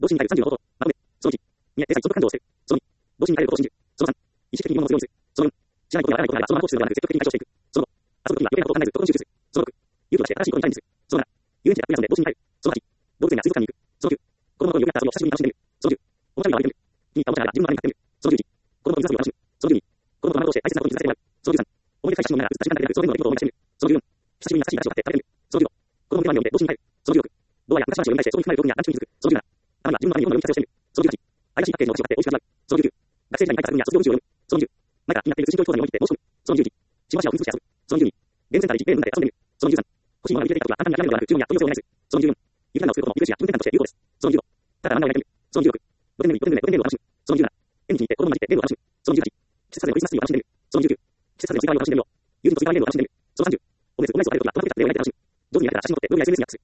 同時に変える30のこと。まとめ。その1。2、定裁即感情を捨てる。その2。同時に変えることを信じる。その3。意識的に物を強にする。その4。知らないことやわからないことなら、そのまま放置するのではなく、積極的に解消していく。その5。遊ぶときには余計なことを考えず、とことん集中する。その6。勇気を出して新しいことにチャレンジする。その7。遊園地や服屋さんで同時に変える。その8。動物園や水族館に行く。その9。子供の頃によくやった遊びを久しぶりに楽しんでみる。その10。おもちゃにはまり込んでみる。気に入ったおもちゃなら自分の周りに買ってみる。その11。子供と水遊びを楽しむ。その12。子供と学校をして大切なことに気づかせてもらう。その13。思い出深い写真を見ながら写った時間だけでなく、その分の出来事を思い出してみる。その14。久しぶりに懐かしい話を買って食べてみる。その15。子供の手紙を読んで同時に変える。その16。ドアや昔話を読み返して、そこに含まれる動機には短縮に気づく。その17。たまには自分のために読むのを読み聞かせをしてみる。その18。怪しいパッケージのお菓子を買って美味しく味わう。その19。学生時代に書いた作文や卒業文集を読む。その20。前から気になっている通信教育講座に思い切って申し込む。その21。新聞社を踏み潰して遊ぶ。その22。ゲームセンターで実験ルームで遊んでみる。その23。欲しいものが見つけていたときは簡単に諦めるのではなく、注文や問い合わせをお願いする。その24。ゆるなをすることもリフレッシュや気分転換として有効です。その25。ただ漫画をやってみる。その26。露天で露天ゲームを楽しむ。その27。縁日に行って子供に混じってゲームを楽しむ。その28。季節風のクリスマスツリーを楽しんでみる。その29。季節風の追加を楽しんでみよう。友人と追加ゲームを楽しんでみる。その30。オムレツを変えるときはトマトケチャップで焼いて楽しむ。上手に焼いたら写真を撮ってブログや SNS にアップする。